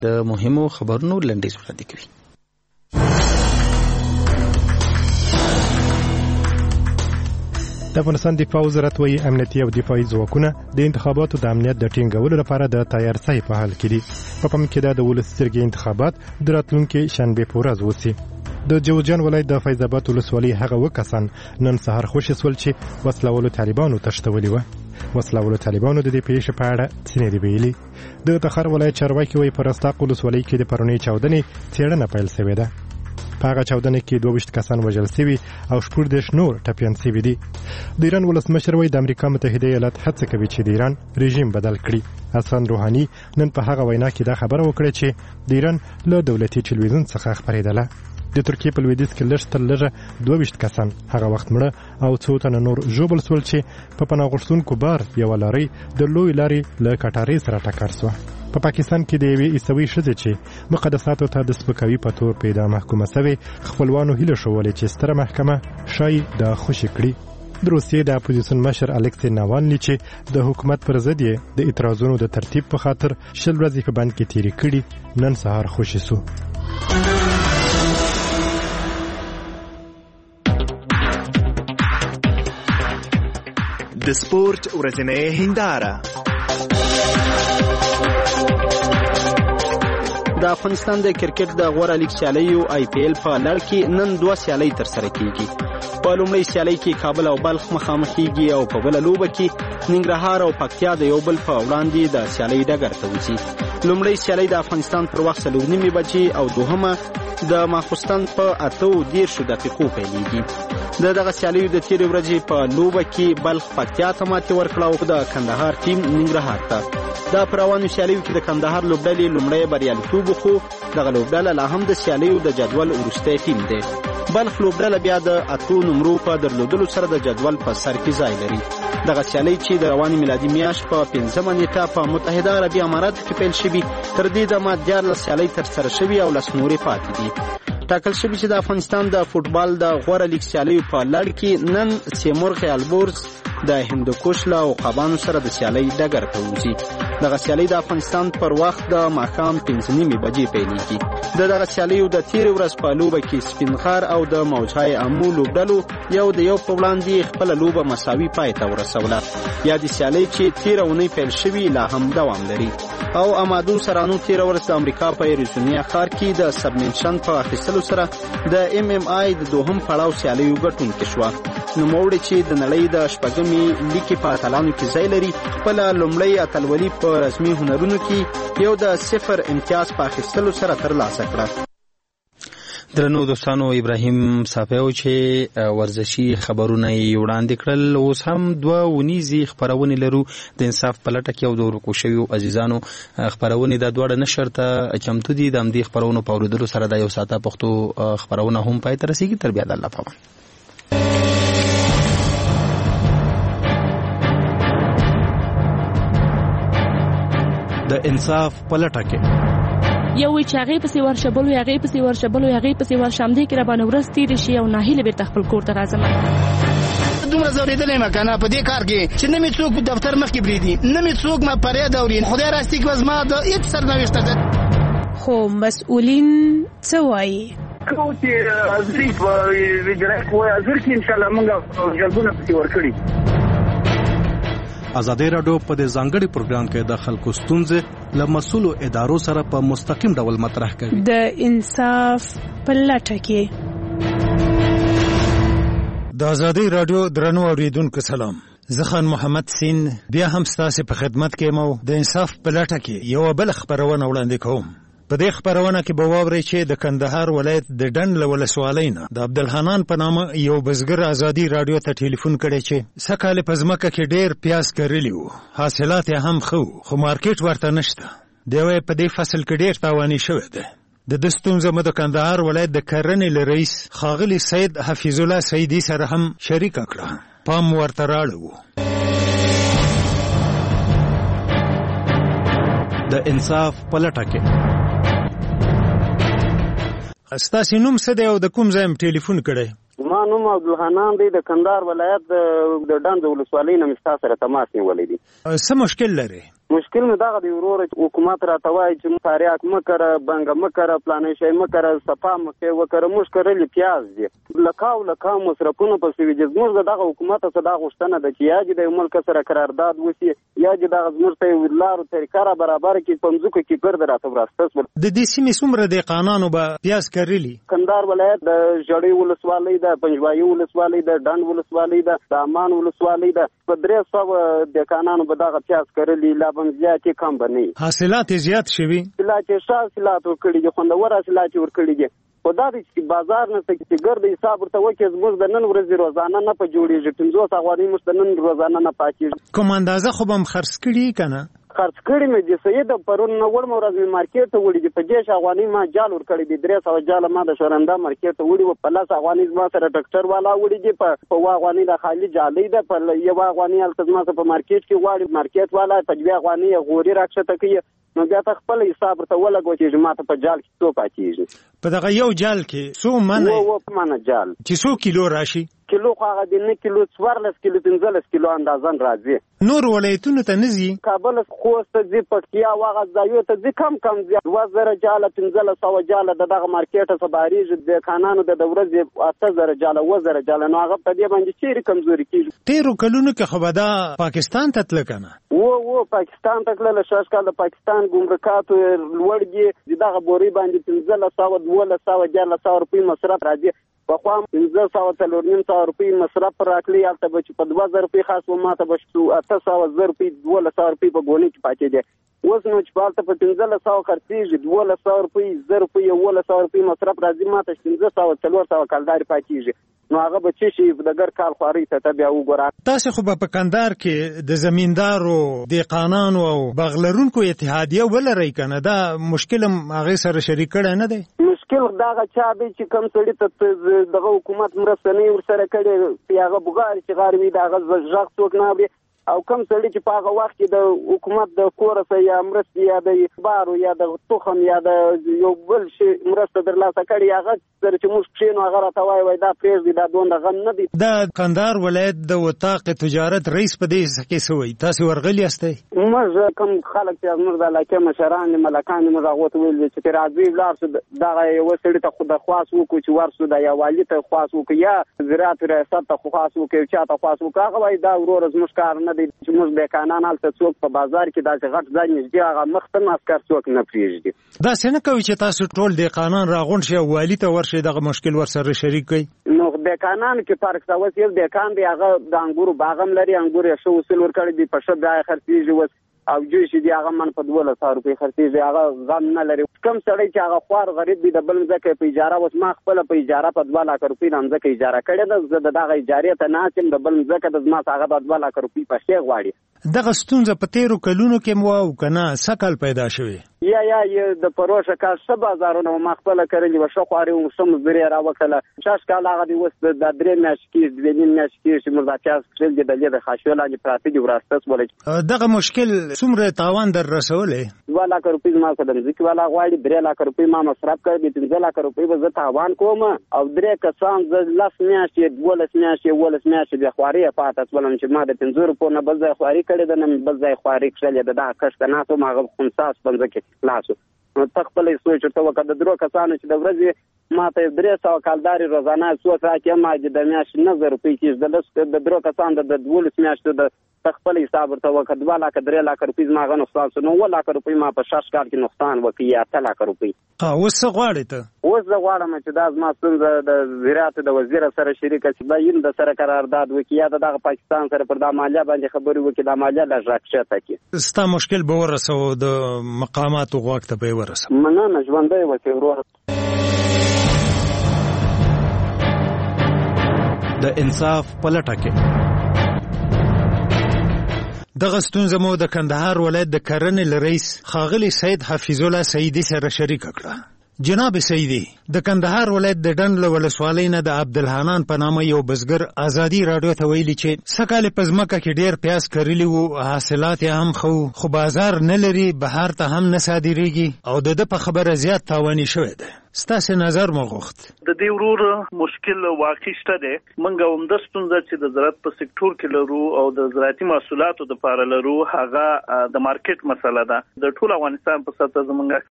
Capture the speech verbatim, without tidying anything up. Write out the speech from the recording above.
د مهمو خبرونو لنډیز وړاندې کوي. د افغانستان دفاع وزارت وايي امنیتي او دفاعي ځواکونه د انتخاباتو د امنیت د ټینګولو لپاره د تیارسۍ په حال کې دي. په پام کې ده د ولسمشرګي انتخابات د راتلونکي شنبې په ورځ وسي. د جوزجان ولایت د فیض آباد ولسوالۍ هغه وکسان نن سهار خوشي سول چې وسلهوالو طالبانو تښتولي وه. وسلهوالو طالبانو د دې پیښې په اړه څه نه دي ویلي. د تخار ولایت چارواکي وايي په رستاق ولسوالۍ کې د پرونۍ چاودنې څېړنه پیل شوې ده. په هغه چاودنه کې دوه ویشت کسان وژل شوي او شپږ دېرش نور ټپیان شوي دي. د ایران ولسمشر وايي د امریکا متحده ایالات هڅه کوي چې د ایران رژیم بدل کړي. حسن روحاني نن په هغه وینا کې دا خبره وکړه چې د ایران له دولتي تلویزیون څخه خپرېدله. د ترکیې په لویدیځ کې لږ تر لږه دوه ویشت کسان هغه وخت مړه او څو تنه نور ژوبل شول چې په پناه غوښتونکو بار یوه لارۍ د لویې لارې له کټارې سره ټکر شوه. په پا پاکستان کې د یوې عیسوي ښځې چې مقدساتو ته د سپکاوي په تور په اعدام محکومه شوې خپلوانو هیله ښولې چې ستره محکمه ښایي دا خوشي کړي. د روسیې د اپوزیسیون مشر الکسی ناوالني چې د حکومت پر ضد یې د اعتراضونو د ترتیب په خاطر شل ورځې په بند کې تېرې کړي نن سهار خوشي سو. د سپورت ورځنۍ هنداره. د افغانستان د کرکټ د غوره لیګ سیالیو آی پی ایل په لړ کې نن دوه سیالۍ ترسره کیږي. په لومړۍ سیالۍ کې کابل او بلخ مخامخ کیږي او په بله لوبه کې ننګرهار او پکتیا د یو بل په وړاندې د سیالۍ ډګر ته وځي. لومړۍ سیالۍ د افغانستان پر وخت څلور نیمې بجې او دوهمه د ماخوستن په اته دېرشو دقیقو پیلېږي. د دغه سیالیو د تېرې ورځې په لوبه کې بلخ پکتیا ته ماتې ورکړه او د کندهار ټیم ننګرهار ته. دا په روانو سیالیو کې د کندهار لوبډلې لومړی بریالیتوب خو دغه لوبډله لا هم د سیالیو د جدول وروستی ټیم دی. بلخ لوبډله بیا د اتو نمرو په درلودلو سره د جدول په سر کې ځای لري. دغه سیالۍ چې د روانې میلادي میاشت په پنځمه نیټه په متحده عربي اماراتو کې پیل شوي تر دې دمه دیارلس سیالۍ ترسره شوي او لس نورې پاتې دي. ټاکل شوي چې د افغانستان د فوټبال د غوره لیګ سیالیو په لړ کې نن سیمرغ البرز د هندوکش له عقابانو سره د سیالۍ ډګر ته وځي. دغه سیالۍ د افغانستان پر وخت د ماښام پنځه نیمې بجې پیلېږي. د دغه سیالیو د تېرې ورځ په لوبه کې سپین غر او د موجهای امو لوبډلو یو د یو په وړاندې خپله لوبه مساوي پای ته ورسوله. یادې سیالۍ چې تېره اونۍ پیل شوي لا هم دوام لري او امادو سرانو تېره ورځ د امریکا په ایریزونا ښار کې د سبمنشن په اخیستلو سره د ایم ایم آی د دوهم پړاو سیالیو ګټونکې شوه. نوموړې چې د نړۍ د شپږمې لیګې په اتلانو کې ځای لري خپله لومړۍ اتلولي په رسمي هنرونو کې یو د صفر امتیاز په اخیستلو سره ترلاسه کړه. درنو دوستانو، ابراهیم صافیو چې ورزشي خبرونه یې وړاندې کړل. اوس هم دوه ونیزې خپرونې لرو د انصاف په لټه کې او د ورکو شویو عزیزانو خپرونې دا دواړه نشر ته چمتو دي. د همدې خپرونو په اورېدلو سره دا یو ساعته پښتو خپرونه هم پای ته رسېږي. تر بیا د الله پامان. د انصاف په لټه کې یو وی چې هغې پسې ورشه، بل وی هغې پسې ورشه، بل وی هغې پسې ورشه، همدې کې راباندې ورځ تېرې شي او ناهیلې بېرته خپل کور ته راځم. دومره ځورېدلی یم که نه په دې کار کې چې نه مې څوک دفتر مخکې پرېږدي، نه مې څوک ما فریاد اوري. خدای راستي که زما د هېڅ سرنوشت ته خو مسؤلین څه وایي؟ کوم چې حاضري په وجرای کې وایي حاضر کړي انشاءالله موږ جلبونه پسې ورکړي. ازادي راډیو په دې ځانګړي پروګرام کې د خلکو ستونزې له مسؤلو ادارو سره په مستقیم ډول مطرح کوي. د انصاف په لټه کې. د ازادي راډیو درنو اوریدونکو سلام. زه خان محمد سین بیا هم ستاسو په خدمت کې مو د انصاف په لټه کې یو بل خبرونه وړاندې کوم. په دې خبرونه کې به واورئ چې د کندهار ولایت د ډنډ له ولسوالۍ نه د عبدالحنان په نامه یو بزګر ازادي راډیو ته ټلیفون کړی چې سږ کال په ځمکه کې ډېر پیاز کرلي وو، حاصلات یې هم ښه وو، خو مارکیټ ورته نشته. دی وایي په دې فصل کې ډېر تاواني شوی دی. د ده ستونزه مو د کندهار ولایت د کرنې له رئیس ښاغلي سید حفیظ الله سیدي سره هم شریکه کړه. پام ورته راړه وو. د انصاف په لټه کې. ستاسې نوم څه دی او د کوم ځای م ټلیفون کړی؟ ما زما نوم عبدالحنان دی د کندهار ولایت د ډنډ ولسوالۍ نه مې ستا سره تماس نیولی دی. څه مشکل لري؟ مشکل مې دغه دی وروره چې حکومت راته وایي چې تاریاک مه کره، بنګه مه کره، فلانی شی مه کره، صفا مکې وکره. موږ کرلي پیاز دي، لکاو لکاو مصرفونه پسې وي. زموږ د دغه حکومت څخه دا غوښتنه ده چې یا دې د یو ملک سره قرارداد وشي، یا دې دغه زموږ ته لارو طریقه را برابره کړي، په مځکو کې ګرد راته وراسته شول. د دې سیمې څومره دهقانانو به پیاز کرلي؟ کندهار ولایت د ژړۍ ولسوالۍ ده، پنجوایي ولسوالۍ ده، ډنډ ولسوالۍ ده، د امان ولسوالۍ ده. په درې سوه دهقانانو به دغه پیاز کرلي. لا به زیاتې کم به نه وي. حاصلات زیات شوي؟ حاصلات یې ښه حاصلات ورکړي دي، خوندور حاصلات یې ورکړي دي. خو دا دی چې بازار نشته چې ګرد حساب ورته وکړي. زموږ د نن ورځې روزانه نه په جوړېږي، پنځوس افغانۍ موږ د نن روزانه نه پاتېږي. کوم اندازه خو به هم خرڅ کړي که نه؟ خرڅ کړي مې دي سید پرون نه وړم ورځ مې مارکیټ ته وړي دي. په دېرش افغانۍ ما جال ورکړی دي، درې سوه جاله ما د شورنده مارکیټ ته وړي وو. په لس افغانۍ زما سره ټکټر والا وړي دي، په اووه افغانۍ د خالي جالۍ ده، په یوه افغانۍ هلته زما سره په مارکیټ کې غواړي مارکیټ والا، په دوه افغانۍ یې غوري راکښته کوي. نو بیا ته خپل حساب ورته ولګوه چې ما ته په جال کې څو پاتېږي. په دغه یو جال کې څو منه؟ اووه منه جال چې څو کیلو راشي؟ کیلو خو هغه د نه کیلو څوارلس کیلو پنځلس کیلو اندازن راځي. نور ولایتونو ته نه ځي؟ کابل خوست ته ځي، پکتیا واغه ځایو ته ځي، کم کم ځي. دوه زره جاله پنځلس سوه جاله د دغه مارکیټه څخه بهرېږي. دهقانانو د د ورځې اته زره جاله اووه زره جاله. نو هغه په دې باندې چیرې کمزوري کېږي. تېرو کلونو کې خو به دا پاکستان ته تله که نه؟ و و پاکستان ته تلله. شاش کال د پاکستان ګمرکاتو لوړ دي. د دغه بورۍ باندې پنځلس سوه دولس سوه دیارلس سوه روپۍ مصرف راځي. پخوا پنځه سوه څلور نیم سوه روپۍ مصرف راکړي، هلته به چې په دوه زره روپۍ خاص و ماته به اته سوه زر روپۍ دولس سوه روپۍ په ګونۍ کې پاتې دي. اوس نو چې په هلته په پنځلس سوه خرڅېږي، دولس سوه روپۍ زر روپۍ یولس سوه روپۍ مصرف راځي، ماته پنځه سوه څلور سوه کلدارې پاتېږي. نو هغه به څه شي د ګر کال خوارۍ ته ته بیا وګوره. تاسې خو به په کندهار کې د زمیندارو، دهقانانو او باغ لرونکو اتحادیه ولرئ که نه؟ دا مشکل هم هغې سره شریک کړی نه دی؟ مشکل دغه چا دی چې کوم سړي ته دغه حکومت مرسته نه وي ورسره کړې، هغه بغارې چې غار وي د هغه غږ څوک نه اوري. او کوم سړي چې په هغه وخت کې د حکومت د کوره څخه یا مرستې یا د اخبارو یا د تخم یا د یو بل شي مرسته ترلاسه کړي، هغه سره چې موږ کښېنو هغه راته وایي وایي دا پرېږدي، دا دومره غم نه دی. د کندهار ولایت د وطاق تجارت رئیس په دې کې څه وایي؟ تاسې ورغلي یاستئ؟ موږ کوم خلک چې زموږ د علاقې مشران دي، ملکان دي، موږ هغو ته ویل دي چې راځئ ولاړ شو، دغه یوه سړي ته خو درخواست وکړو چې ورسو، د یا والي ته خواست وکړو یا زراعت ریاست ته خواست وکړو، چا ته خواست وکړو. هغه وایي دا وروره زموږ کار نه دی چې موږ دهقانان هلته څوک په بازار کې داسې غټ ځای نږدې هغه مخ ته عسکر څوک نه پرېږدي. داسې نه کوي چې تاسو ټول دهقانان راغونډ شئ او والي ته ورشئ دغه مشکل ورسره شریک کړئ؟ نو دهقانانو کې فرق شته. اوس یو دهقان دی، هغه د انګورو باغ هم لري، انګور یې ښه اصول ورکړی دی، په ښه بیه خرڅېږي. اوس او جوش دي هغه من په دولس سوه روپۍ خرڅېږي، هغه غم نه لري. کوم سړی چې هغه خوار غریب دی، د بل ځمکه په اجاره، اوس ما خپله په اجاره په دوه لاکه روپۍ د ځمکه اجاره کړې ده. زه د دغه اجارې ته ناست یم، د بل ځمکه د زما څخه هغه د دوه لاکه روپۍ په شی غواړي. دغه ستونزه په تېرو کلونو کې مو او که نه سږ کال پیدا شوې؟ یا یا د پروشه کال ښه بازارونه ما خپله کرلي وه، ښه خواري وم، ښه مزدوري یې راوکړله. شاش کال هغه دی اوس د درې میاشتې کېږي، دوې نیم میاشتې کېږي چې موږ دا پیاز کښېږ دي، د دې د خاشیو لاندې پراته دي، وراسته شوله. دغه مشکل څومره تاوان در رسولی؟ دوه لاکه روپۍ زما څخه د مځکې والا غواړي، درې لاکه روپۍ ما مصرف کړی دي، پنځه لاکه روپۍ به زه تاوان کوم. او درې کسان زه لس میاشتې، دولس میاشتې، اوولس میاشتې بې خوارۍ یې پاته شولم چې ما د پنځه روپو نه بل ځای خواري کړې ده، نه بل ځای خواري کښلې ده. دغه کښت ته ناست وم، هغه خنثی شو په مځکه کې خلاص شو. نو ته خپله یې سوچ ورته وکړه. د درو کسانو چې د ورځې ما ته درې سوه کالدارې روزانه څوک راکړي، ما د میاشتې نه زره روپۍ کېږي. د لس د درو کسانو د دولس میاشتو د ته خپل حساب ورته وکړه، دوه لاکه درې لاکه روپۍ زما هغه نقصان شو. نو اووه لاکه روپۍ ما په شش کال کې نقصان وکړي، یا اته لاکه روپۍ. اوس څه غواړې ته؟ اوس زه غواړم چې دا زما ستونزه د زراعت د وزیر سره شریکه چې دا یم د سره قرارداد وکړي، یا د دغه پاکستان سره پر دا مالیه باندې خبرې وکړي، دا مالیه لږ راکښته کړي. ستا مشکل به ورسوو، د مقاماتو غوږ ته به یې ورسوو. مننه، ژوندی اوسې وروره. د انصاف په لټه کې دغه ستونزه مو د کندهار ولایت د کرنې له رئیس ښاغلي سید حفیظ الله سعیدي سره شریکه کړه. جناب سیدی د کندهار ولایت د ډنډ ولسوالۍ نه د عبدالحنان په نامه یو بزګر ازادي راډیو ته ویلي چې سکهال په ځمکه کې ډیر پیاز کرلی وو، حاصلات یې هم خو خو بازار نه لري، بهر ته هم نه صادریږي او د ده په خبره زیات تاواني شوی دی. ستاسې نظر مو غوښت. د دې ورور مشکل واقع شته دی. موږ همدا ستونزه چې د زراعت په سکتور کې لرو او د زراعتي محصولاتو دپاره لرو هغه د مارکیټ مسله ده. د ټول افغانستان په سطحه زموږ